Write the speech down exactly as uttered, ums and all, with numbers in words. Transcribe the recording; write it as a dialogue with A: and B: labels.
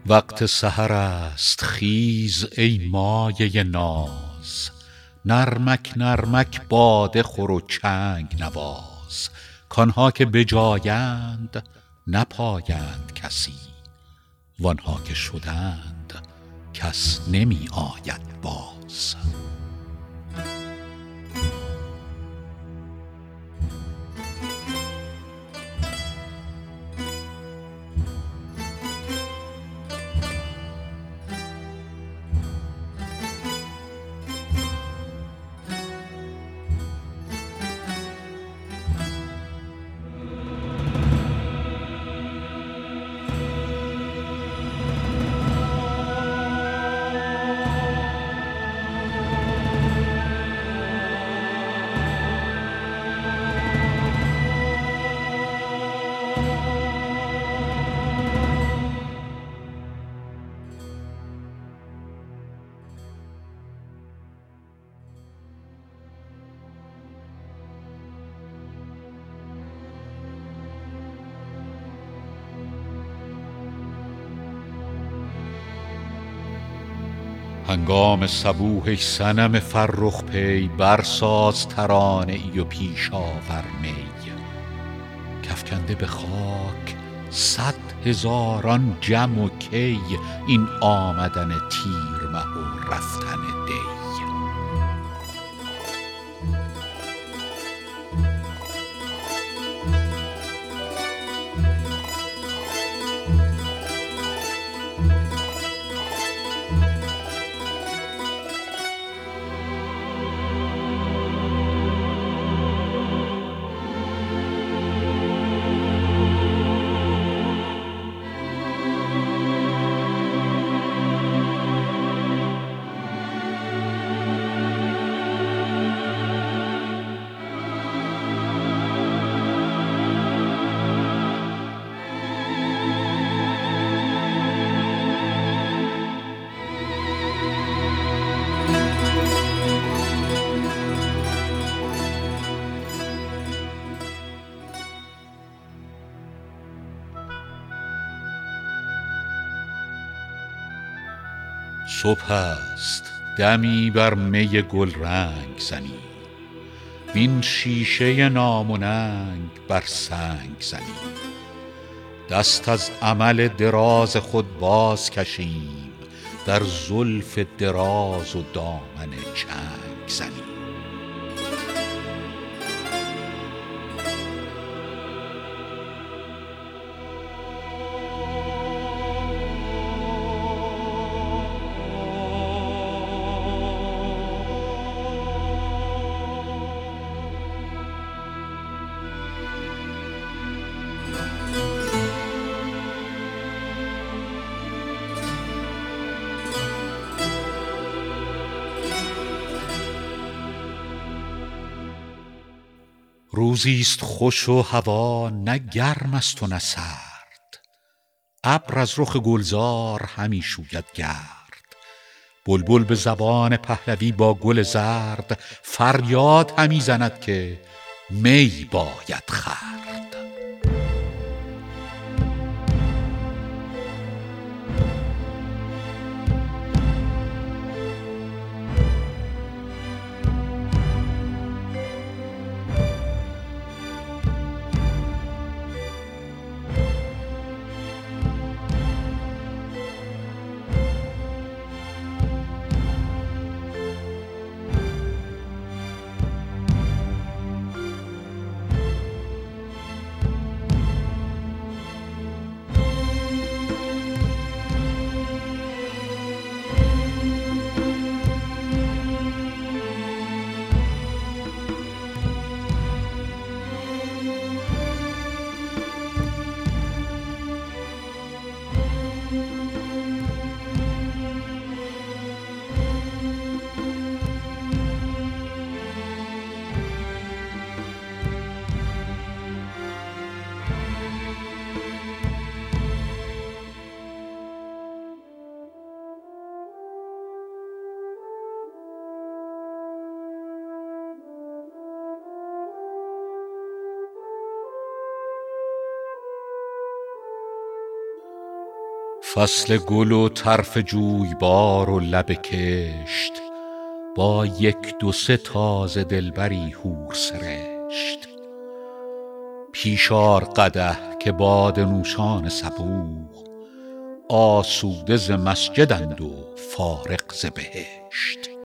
A: وقت سحر است خیز ای مایه ناز، نرمک نرمک باده خور و چنگ نواز، کآنها که بجایند نپایند کسی، وآنها که شدند کس نمی آید باز. هنگام صبوح ای صنم فرخ پی، برساز ترانه ای و پیش آور می، کافکنده به خاک صد هزاران جم و کی، این آمدن تیر مه و رفتن دی. صبح است دمی بر می گلرنگ زنیم، وین شیشه نام و ننگ بر سنگ زنیم، دست از امل دراز خود باز کشیم، در زلف دراز و دامن چنگ زنیم. روزی است خوش و هوا نه گرم است و نه سرد، ابر از رخ گلزار همی شوید گرد، بلبل به زبان پهلوی با گل زرد، فریاد همی زند که می باید خورد. فصل گل و طرف جویبار و لب کشت، با یک دو سه تازه دلبری حور سرشت. پیش آر قدح که باده نوشان صبوح، آسوده ز مسجدند و فارغ ز بهشت.